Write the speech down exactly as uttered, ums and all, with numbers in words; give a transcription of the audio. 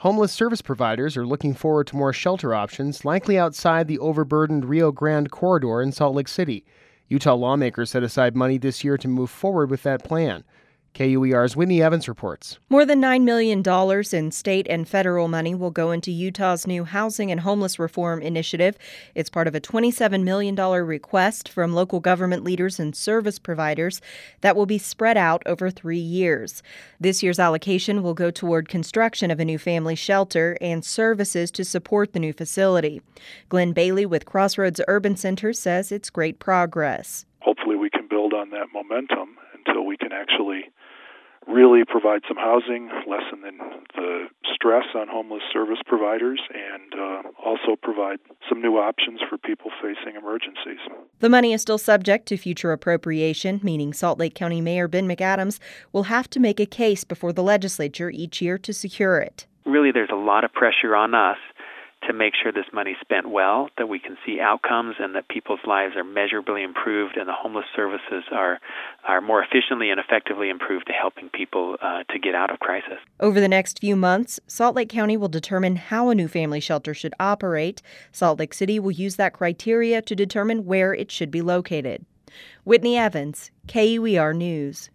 Homeless service providers are looking forward to more shelter options, likely outside the overburdened Rio Grande corridor in Salt Lake City. Utah lawmakers set aside money this year to move forward with that plan. K U E R's Whitney Evans reports. More than nine million dollars in state and federal money will go into Utah's new housing and homeless reform initiative. It's part of a twenty-seven million dollars request from local government leaders and service providers that will be spread out over three years. This year's allocation will go toward construction of a new family shelter and services to support the new facility. Glenn Bailey with Crossroads Urban Center says it's great progress. Hopefully we can build on that momentum until we can actually really provide some housing, lessen the stress on homeless service providers, and uh, also provide some new options for people facing emergencies. The money is still subject to future appropriation, meaning Salt Lake County Mayor Ben McAdams will have to make a case before the legislature each year to secure it. Really, there's a lot of pressure on us to make sure this money's spent well, that we can see outcomes and that people's lives are measurably improved and the homeless services are are more efficiently and effectively improved to helping people uh, to get out of crisis. Over the next few months, Salt Lake County will determine how a new family shelter should operate. Salt Lake City will use that criteria to determine where it should be located. Whitney Evans, K U E R News.